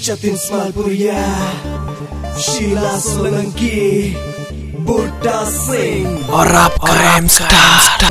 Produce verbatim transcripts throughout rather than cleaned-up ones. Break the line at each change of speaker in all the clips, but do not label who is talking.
Jatin Smalpuria, Sheila Solanki, Buddha Singh,
और आपका RAM star.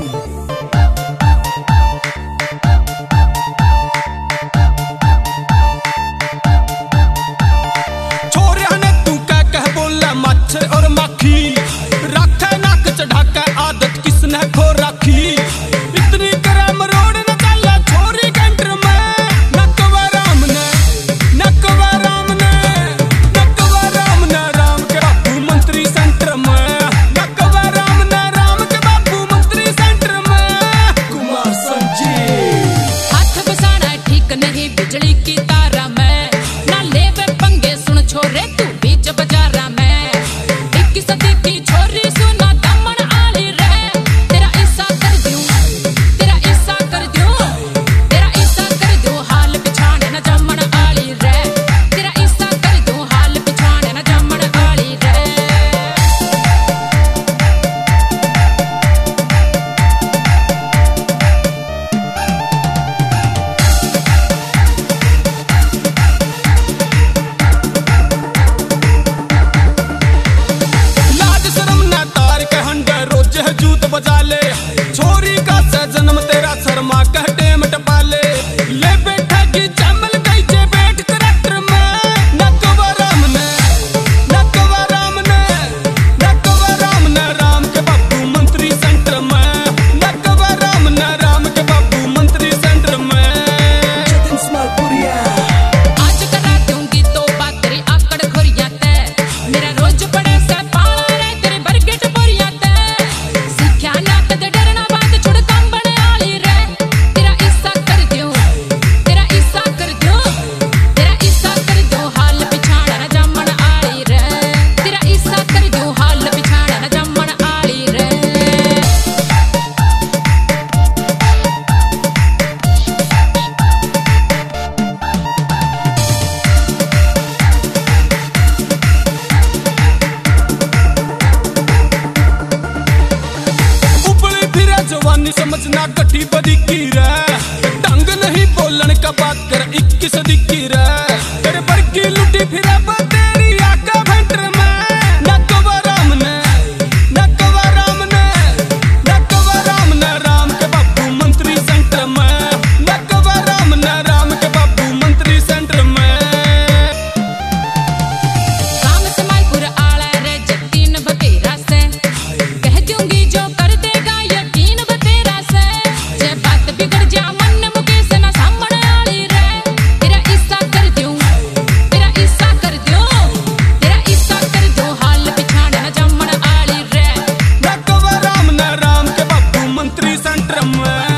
छोरिया ने तू कह कह बोला मच्छ और मक्खी, रखे नाक चढ़ा के आदत किसने खो रखी। इतनी करम रोड न चला छोरी कैंटर में, नकवा राम ने नकवा राम ने नकवा राम ने राम के बापू मंत्री सेंटर में, नकवा राम ने राम के बापू मंत्री सेंटर में।
कुमार संजीव,
हाथ बसाना ठीक नहीं बिजली की तारा में, ना लेवे पंगे सुन छोरे तू बीच बाजारा में। इक्कीस सदी की छोरी सुना दमन आली रे, तेरा ऐसा कर दूं तेरा ऐसा कर दूं तेरा ऐसा कर दूं हाल बिछाने न जमन आली रे, तेरा ऐसा कर दूं हाल बिछाने न जमन आली रे।
लाज शर्म न तार के हंडे रोज है जूत बजा ले, छोरी का से जन्म तेरा शर्मा कह टेम टपा ले। ले बैठा की चमल गई जे बैठ करैक्टर में, नकवा राम ने नकवा राम ने नकवा राम ने राम के बापू मंत्री सेंटर में, नकवा राम ने राम के बापू मंत्री सेंटर में।
Jatin Smalpuria,
आज करा दूंगी तो बात तेरी आकड़ खोरिया ते, मेरा रोज पड़े से पाला रे तेरी बरगेट बोरिया ते। सीख्या ना कदे डरना बात छुड़ कंबन आली रे, तेरा ऐसा कर दूं तेरा ऐसा कर दूं तेरा ऐसा कर दूं हाल बिछाना न जमन आली रे, तेरा ऐसा कर दूं हाल बिछाना न जमन आली रे।
उपली फिरे जवानी समझना गड्डी बदी की रे, ढंग नहीं बोलन का बात कर इक्कीस सदी की रे। तेरे बरकी लुटी फिरे बा तेरी आका भेंटर में, नकवा राम ने नकवा राम ने नकवा राम ने राम के बापू मंत्री सेंटर में, नकवा राम ने राम के बापू मंत्री सेंटर में।
काम से मालपुर आला रे जतीन बतेरा से, कह दूंगी जो कर देगा यकीन बतेरा से। जे बात बिगड़ जा मन मुकेश ना सामने आली रे, तेरा ऐसा कर दूं तेरा ऐसा कर दूं तेरा ऐसा कर दूं हाल बिछाने न जमन आली रे।
नकवा राम ने राम के बापू मंत्री सेंटर में।